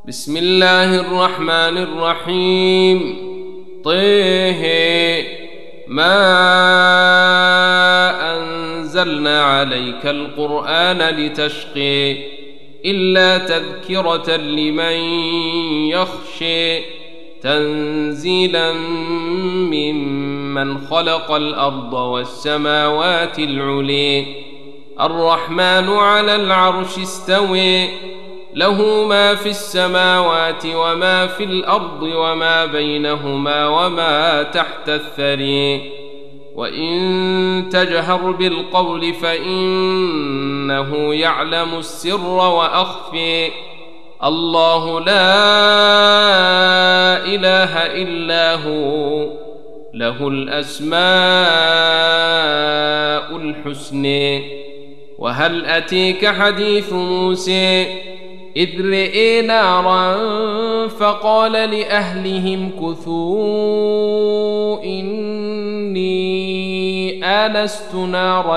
بسم الله الرحمن الرحيم. طه ما أنزلنا عليك القرآن لتشقي إلا تذكرة لمن يخشي تنزيلا ممن خلق الأرض والسماوات العلي الرحمن على العرش استوي له ما في السماوات وما في الأرض وما بينهما وما تحت الثري وإن تجهر بالقول فإنه يعلم السر وأخفي الله لا إله إلا هو له الأسماء الحسن. وهل أتيك حديث موسى إذ رئي نارا فقال لأهلهم كثوا إني آنست نارا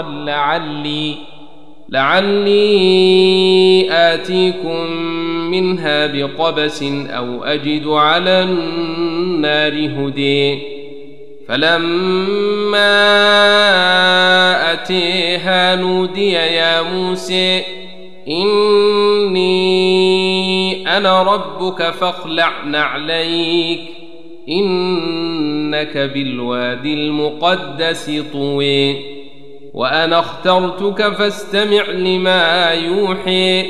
لعلي آتيكم منها بقبس أو أجد على النار هدي فلما أتيها نودي يا موسى إني أنا ربك فاخلع نعليك إنك بالوادي المقدس طوي وأنا اخترتك فاستمع لما يوحي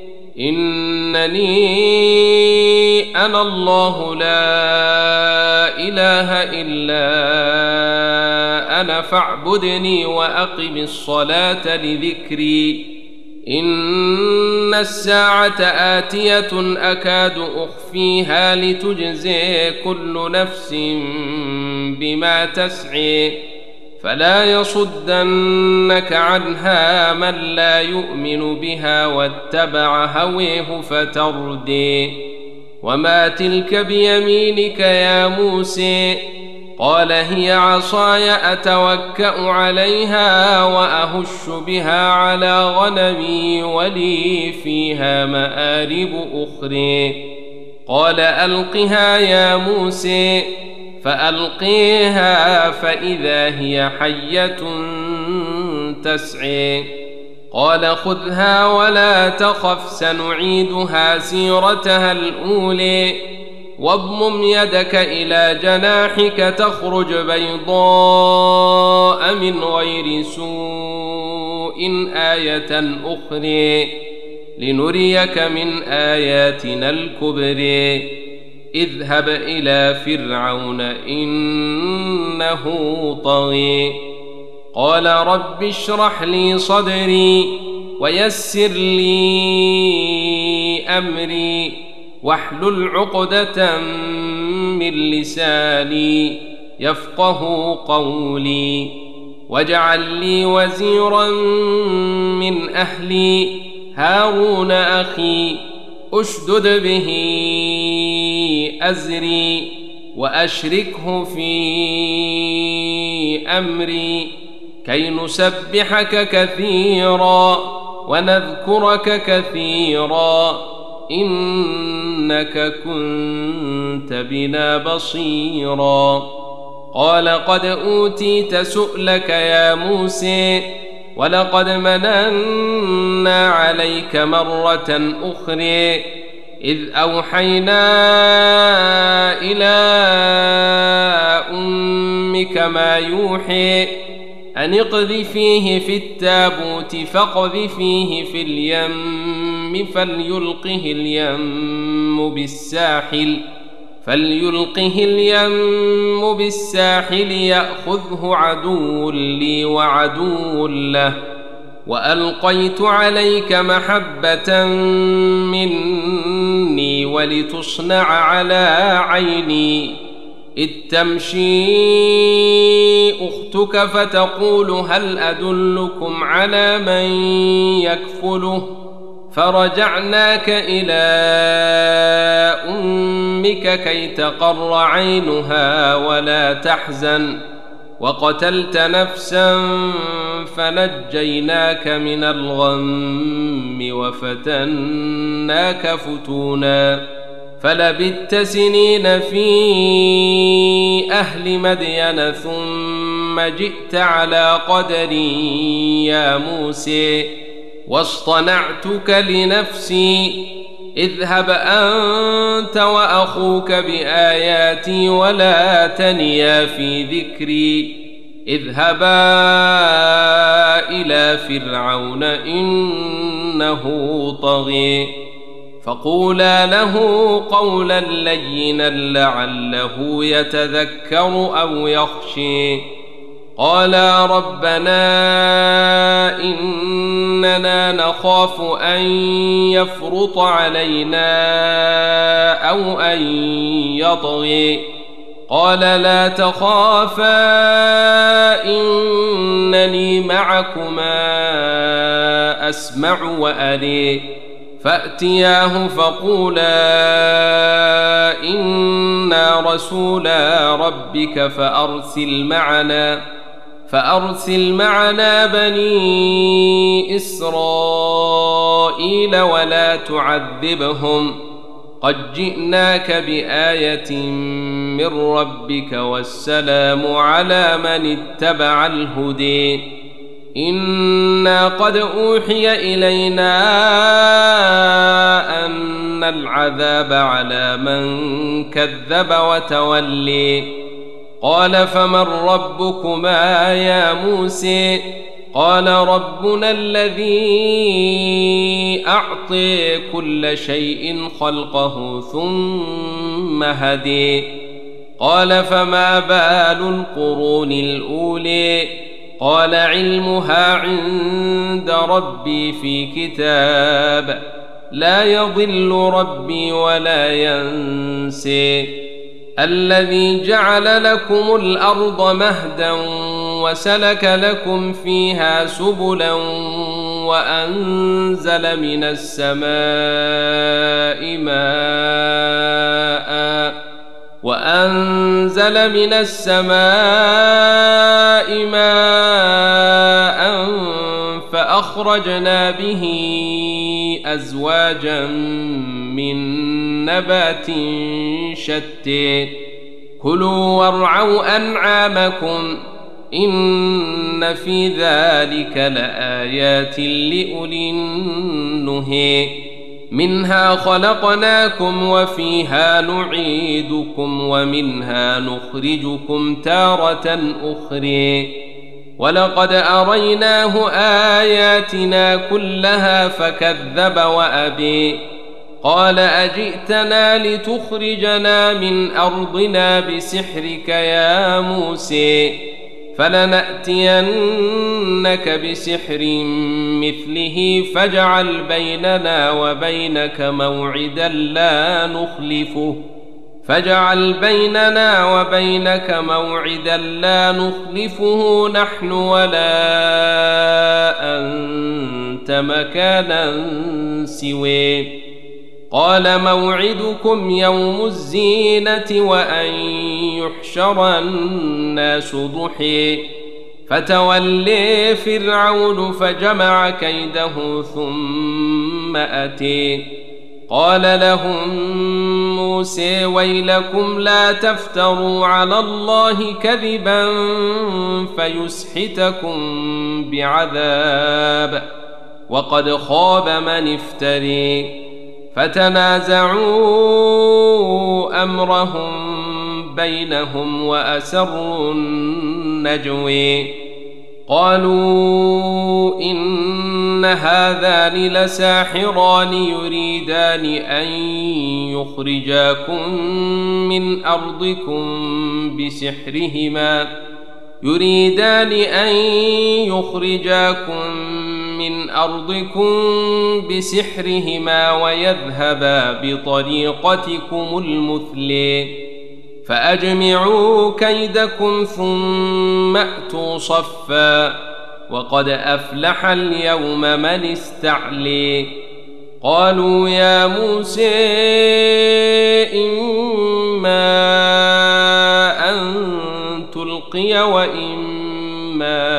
إنني أنا الله لا إله إلا أنا فاعبدني وأقم الصلاة لذكري إن الساعة آتية أكاد أخفيها لتجزي كل نفس بما تسعي فلا يصدنك عنها من لا يؤمن بها واتبع هويه فتردي وما تلك بيمينك يا موسى قال هي عصاي أتوكأ عليها وأهش بها على غنمي ولي فيها مآرب أخرى قال ألقها يا موسى فألقيها فإذا هي حية تسعي قال خذها ولا تخف سنعيدها سيرتها الأولى واضمم يدك إلى جناحك تخرج بيضاء من غير سوء آية أخرى لنريك من آياتنا الكبرى اذهب إلى فرعون إنه طغى قال رب اشرح لي صدري ويسر لي أمري واحلل عقدة من لساني يفقه قولي واجعل لي وزيرا من أهلي هارون أخي أشدد به أزري وأشركه في أمري كي نسبحك كثيرا ونذكرك كثيرا إنك كنت بنا بصيرا قال قد أوتيت سؤلك يا موسى ولقد مننا عليك مرة أخرى إذ أوحينا إلى أمك ما يوحي أن اقذفيه في التابوت فاقذفيه في اليم فليلقه اليم بالساحل يأخذه عدو لي وعدو له وألقيت عليك محبة مني ولتصنع على عيني إذ تمشي أختك فتقول هل أدلكم على من يكفله فرجعناك إلى أمك كي تقر عينها ولا تحزن وقتلت نفسا فنجيناك من الغم وفتناك فتونا فلبثت سنين في أهل مدين ثم جئت على قدري يا موسى واصطنعتك لنفسي اذهب أنت وأخوك بآياتي ولا تنيا في ذكري اذهبا إلى فرعون إنه طغي فقولا له قولا لينا لعله يتذكر أو يخشي قالا ربنا إننا نخاف أن يفرط علينا أو أن يطغي قال لا تخافا إنني معكما أسمع وأري فأتياه فقولا إنا رسولا ربك فأرسل معنا بني إسرائيل ولا تعذبهم قد جئناك بآية من ربك والسلام على من اتبع الهدي إنا قد أوحي إلينا أن العذاب على من كذب وتولي قال فمن ربكما يا موسى قال ربنا الذي أعطي كل شيء خلقه ثم هدي قال فما بال القرون الأولي قال علمها عند ربي في كتاب لا يضل ربي ولا ينسي الذي جعل لكم الأرض مهدا وسلك لكم فيها سبلا وأنزل من السماء ماء فأخرجنا به أزواجا من نبات شتى كلوا وارعوا أنعامكم إن في ذلك لآيات لأولي النهي منها خلقناكم وفيها نعيدكم ومنها نخرجكم تارة أخرى ولقد أريناه آياتنا كلها فكذب وأبي قال أجئتنا لتخرجنا من أرضنا بسحرك يا موسى فلنأتينك بسحر مثله فاجعل بيننا وبينك موعدا لا نخلفه نحن ولا أنت مكانا سواه قال موعدكم يوم الزينة وأن يحشر الناس ضحى فتولي فرعون فجمع كيده ثم أتي قال لهم موسى ويلكم لا تفتروا على الله كذبا فيسحتكم بعذاب وقد خاب من افتري فتنازعوا أمرهم بينهم وأسروا النجوي قالوا إن هذان لساحران يريدان أن يخرجاكم من أرضكم بسحرهما ويذهبا بطريقتكم المثلي فأجمعوا كيدكم ثم أتوا صفا وقد أفلح اليوم من استعلي قالوا يا موسى إما أن تلقي وإما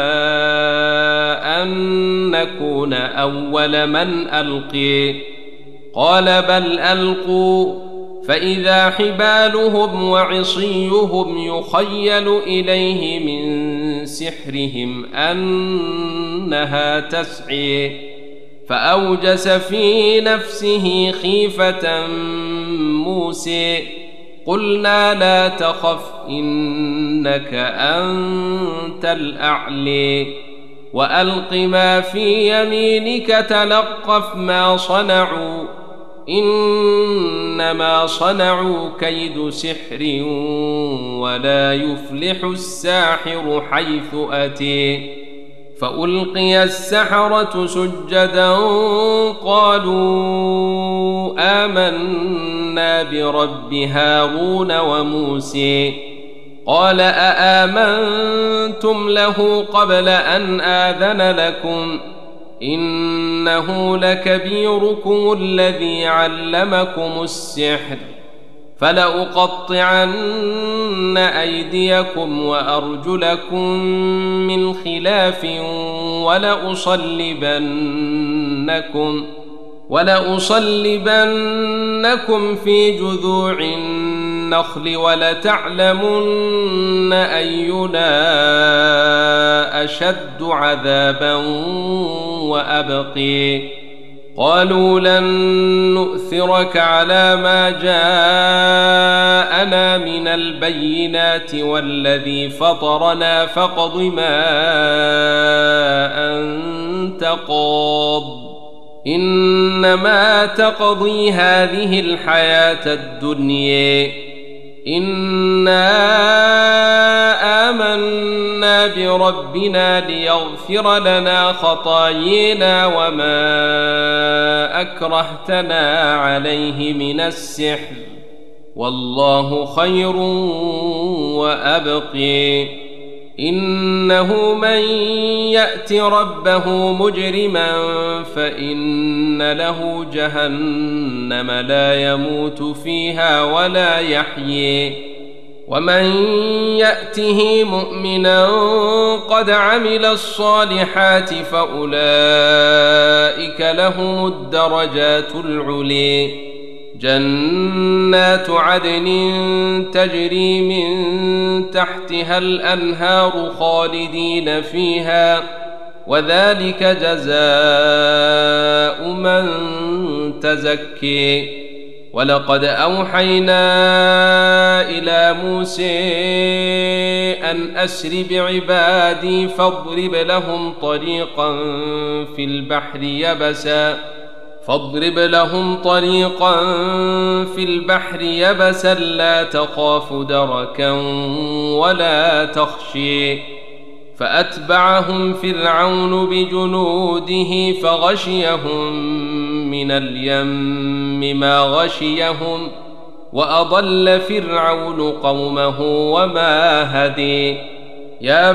أن نكون أول من ألقي قال بل ألقوا فإذا حبالهم وعصيهم يخيل إليه من سحرهم أنها تسعي فأوجس في نفسه خيفة موسى قلنا لا تخف إنك أنت الأعلى وألق ما في يمينك تلقف ما صنعوا إنما صنعوا كيد سحر ولا يفلح الساحر حيث أتي فألقي السحرة سجدا قالوا آمنا برب هارون وموسى قال أآمنتم له قبل أن آذن لكم إنه لكبيركم الذي علمكم السحر فلأقطعن أيديكم وأرجلكم من خلاف ولأصلبنكم في جذوع النخل ولتعلمن أينا أشد عذابا وأبقي قالوا لن نؤثرك على ما جاءنا من البينات والذي فطرنا فاقض ما أنت قاض إنما تقضي هذه الحياة الدنيا إنا آمنا بربنا ليغفر لنا خطايانا وما أكرهتنا عليه من السحر والله خير وأبقي إنه من يأت ربه مجرما فإن له جهنم لا يموت فيها ولا يحيي ومن يأته مؤمنا قد عمل الصالحات فأولئك لهم الدرجات العلي جنات عدن تجري من تحتها الأنهار خالدين فيها وذلك جزاء من تزكي ولقد أوحينا إلى موسى أن أسر بعبادي فاضرب لهم طريقا في البحر يبسا لا تخاف دركا ولا تخشي فأتبعهم فرعون بجنوده فغشيهم من اليم ما غشيهم وأضل فرعون قومه وما هدي يا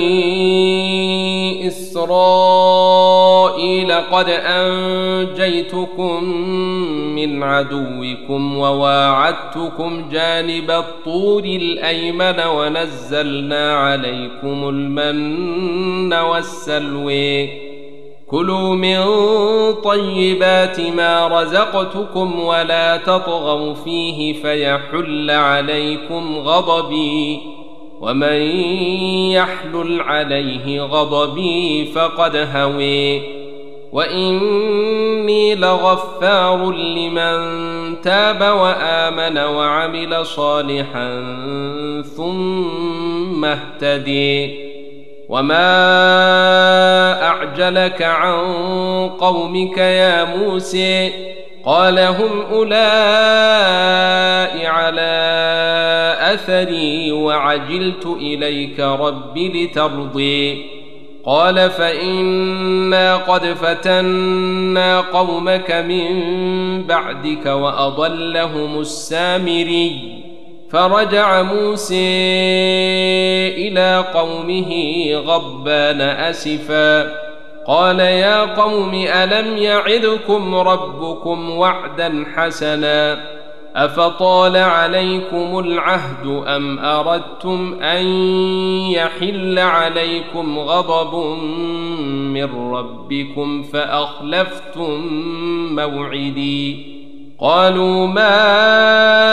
بني إسرائيل قد أنجيتكم من عدوكم وواعدتكم جانب الطور الأيمن ونزلنا عليكم المن والسلوى كلوا من طيبات ما رزقتكم ولا تطغوا فيه فيحل عليكم غضبي ومن يحلل عليه غضبي فقد هوي وإني لغفار لمن تاب وآمن وعمل صالحا ثم اهتدي وما أعجلك عن قومك يا موسى قال هم أولئك على أثري وعجلت إليك رب لترضي قال فإنا قد فتنا قومك من بعدك وأضلهم السامري فرجع موسى إلى قومه غضبان أسفا قال يا قوم ألم يعدكم ربكم وعدا حسنا أفطال عليكم العهد أم أردتم أن يحل عليكم غضب من ربكم فأخلفتم موعدي قالوا ما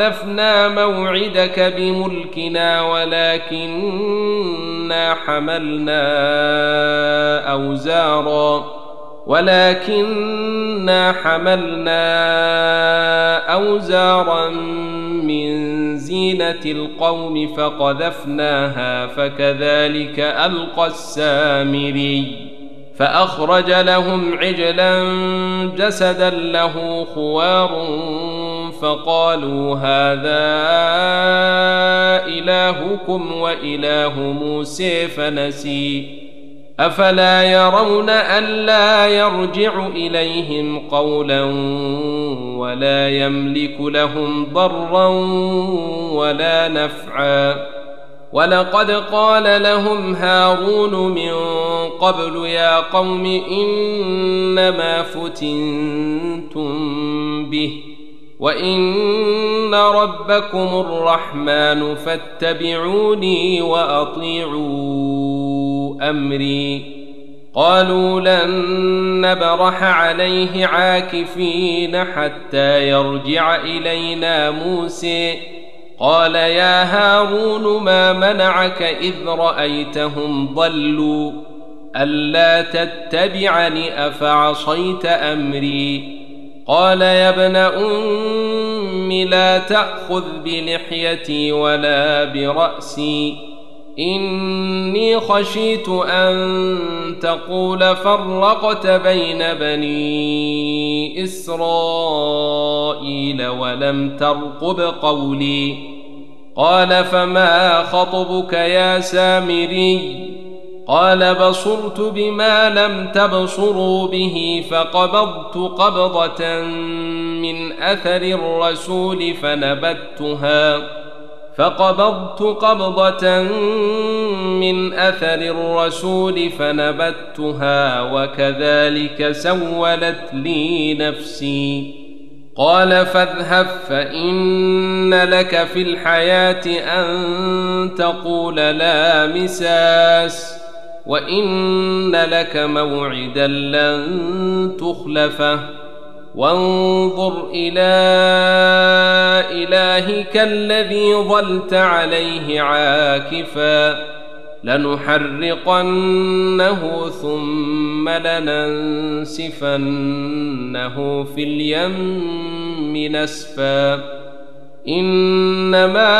أخلفنا موعدك بملكنا ولكننا حملنا أوزارا من زينة القوم فقذفناها فكذلك ألقى السامري فأخرج لهم عجلا جسدا له خوار فقالوا هذا إلهكم وإله موسى فنسي أفلا يرون ألا يرجع إليهم قولا ولا يملك لهم ضرا ولا نفعا ولقد قال لهم هارون من قبل يا قوم إنما فتنتم به وإن ربكم الرحمن فاتبعوني وأطيعوا أمري قالوا لن نبرح عليه عاكفين حتى يرجع إلينا موسى قال يا هارون ما منعك إذ رأيتهم ضلوا ألا تتبعني أفعصيت أمري قال يا ابن أم لا تأخذ بلحيتي ولا برأسي إني خشيت أن تقول فرقت بين بني إسرائيل ولم ترقب قولي قال فما خطبك يا سامري قال بصرت بما لم تبصروا به فقبضت قبضة من أثر الرسول فنبتها وكذلك سولت لي نفسي قال فاذهب فإن لك في الحياة أن تقول لا مساس وإن لك موعدا لن تخلفه وانظر إلى إلهك الذي ظلت عليه عاكفا لنحرقنه ثم لننسفنه في اليم نسفا إنما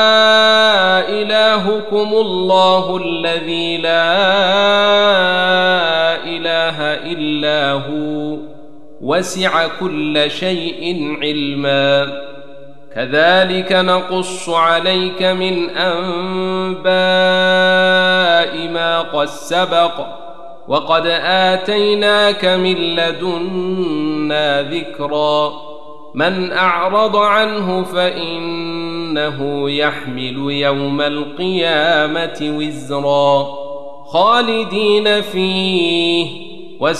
إلهكم الله الذي لا إله إلا هو وسع كل شيء علما كذلك نقص عليك من أنباء ما قد سبق وقد آتيناك من لدنا ذكرا من أعرض عنه فإنه يحمل يوم القيامة وزرا خالدين فيه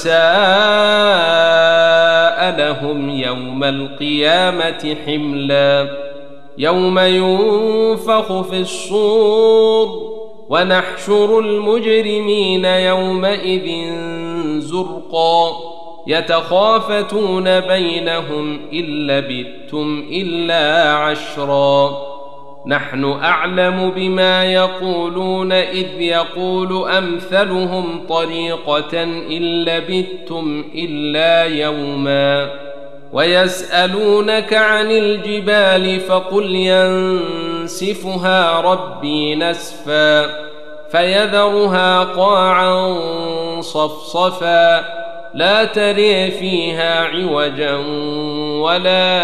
وساء لهم يوم القيامة حملا يوم ينفخ في الصور ونحشر المجرمين يومئذ زرقا يتخافتون بينهم إن لبثتم إلا عشرا نحن أعلم بما يقولون إذ يقول أمثلهم طريقة إن لبثتم إلا يوما ويسألونك عن الجبال فقل ينسفها ربي نسفا فيذرها قاعا صفصفا لا تري فيها عوجا ولا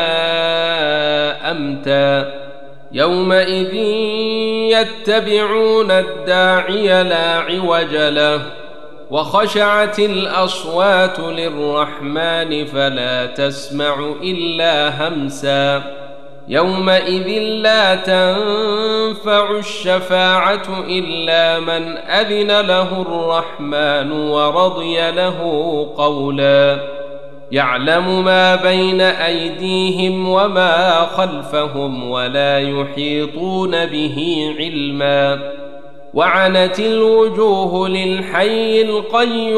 أمتا يومئذ يتبعون الداعي لا عوج له وخشعت الأصوات للرحمن فلا تسمع إلا همسا يومئذ لا تنفع الشفاعة إلا من أذن له الرحمن ورضي له قولا يعلم ما بين أيديهم وما خلفهم ولا يحيطون به علما وعنت الوجوه للحي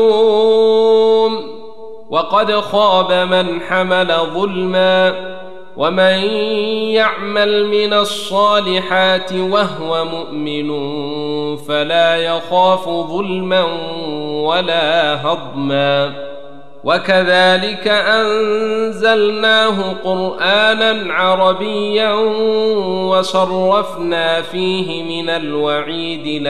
القيوم وقد خاب من حمل ظلما ومن يعمل من الصالحات وهو مؤمن فلا يخاف ظلما ولا هضما. وكذلك أنزلناه قرآنا عربيا وصرفنا فيه من الوعيد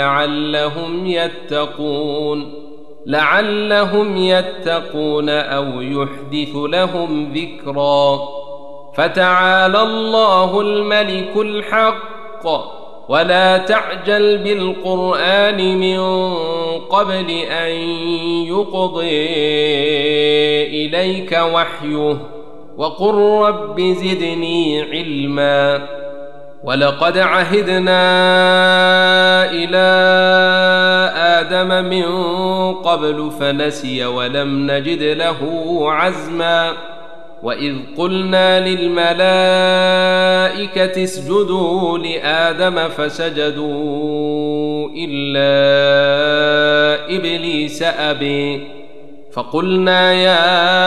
لعلهم يتقون أو يحدث لهم ذكرا. فتعالى الله الملك الحق ولا تعجل بالقرآن من قبل أن يقضي إليك وحيه وقل رب زدني علما. ولقد عهدنا إلى آدم من قبل فنسي ولم نجد له عزما. وإذ قلنا للملائكة اسجدوا لآدم فسجدوا إلا إبليس أبي فقلنا يا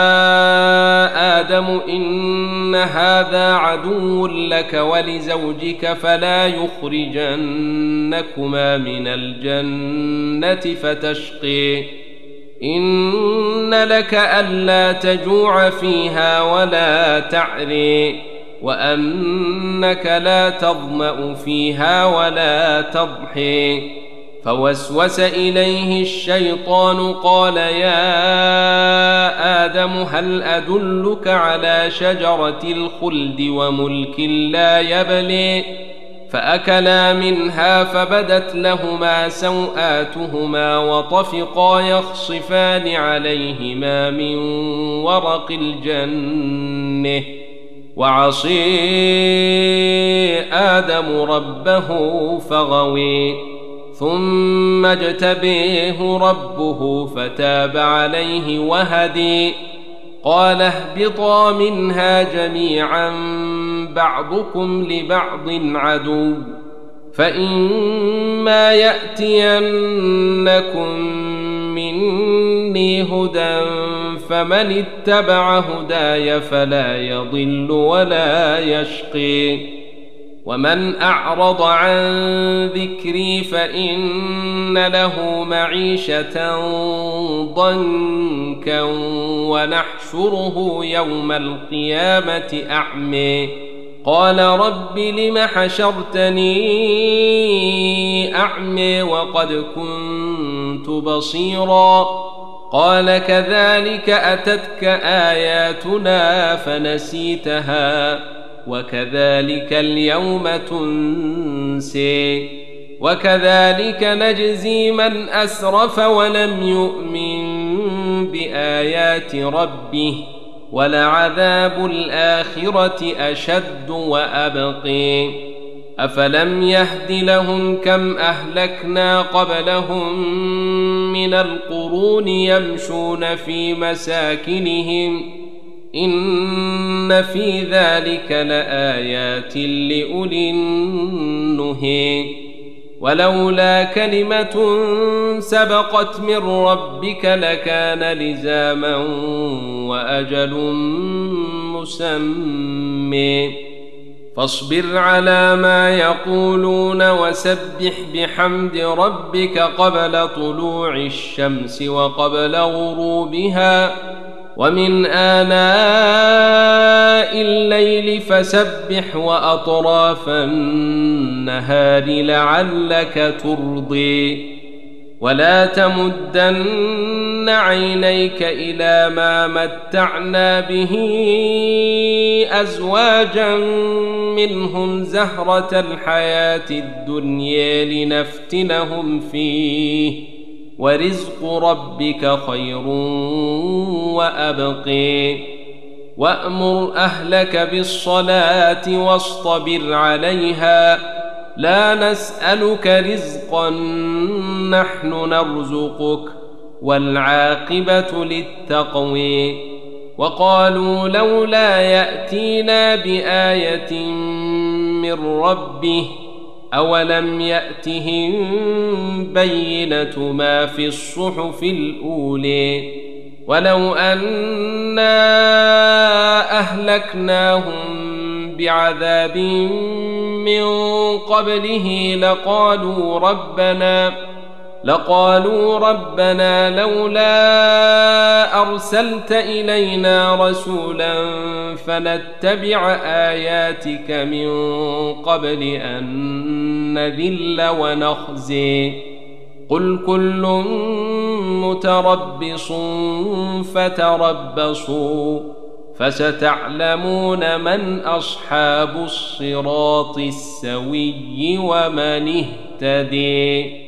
آدم إن هذا عدو لك ولزوجك فلا يخرجنكما من الجنة فتشقي إن لك ألا تجوع فيها ولا تعري وأنك لا تظمأ فيها ولا تضحي. فوسوس إليه الشيطان قال يا آدم هل أدلك على شجرة الخلد وملك لا يبلي. فأكلا منها فبدت لهما سوآتهما وطفقا يخصفان عليهما من ورق الجنة وعصي آدم ربه فغوي ثم اجتبيه ربه فتاب عليه وهدي. قال اهبطا منها جميعا بعضكم لبعض عدو فإما يأتينكم مني هدى فمن اتبع هداي فلا يضل ولا يشقي. ومن أعرض عن ذكري فإن له معيشة ضنكا ونحشره يوم القيامة أعمي. قال رب لم حشرتني أعمي وقد كنت بصيرا. قال كذلك أتتك آياتنا فنسيتها وكذلك اليوم تنسي. وكذلك نجزي من أسرف ولم يؤمن بآيات ربه ولعذاب الآخرة أشد وأبقي. أفلم يهد لهم كم أهلكنا قبلهم من القرون يمشون في مساكنهم إن في ذلك لآيات لأولي النهي. ولولا كلمة سبقت من ربك لكان لزاما وأجل مسمى. فاصبر على ما يقولون وسبح بحمد ربك قبل طلوع الشمس وقبل غروبها ومن آناء الليل فسبح وأطراف النهار لعلك ترضي. ولا تمدن عينيك إلى ما متعنا به أزواجا منهم زهرة الحياة الدنيا لنفتنهم فيه ورزق ربك خير وأبقي. وأمر أهلك بالصلاة واصطبر عليها لا نسألك رزقا نحن نرزقك والعاقبة للتقوى. وقالوا لولا يأتينا بآية من ربه أولم يأتهم بينة ما في الصحف الأولى ولو أنا أهلكناهم بعذاب من قبله لقالوا ربنا لولا أرسلت إلينا رسولا فنتبع آياتك من قبل أن نذل ونخزي قل كل متربص فتربصوا فستعلمون من أصحاب الصراط السوي ومن اهتدي.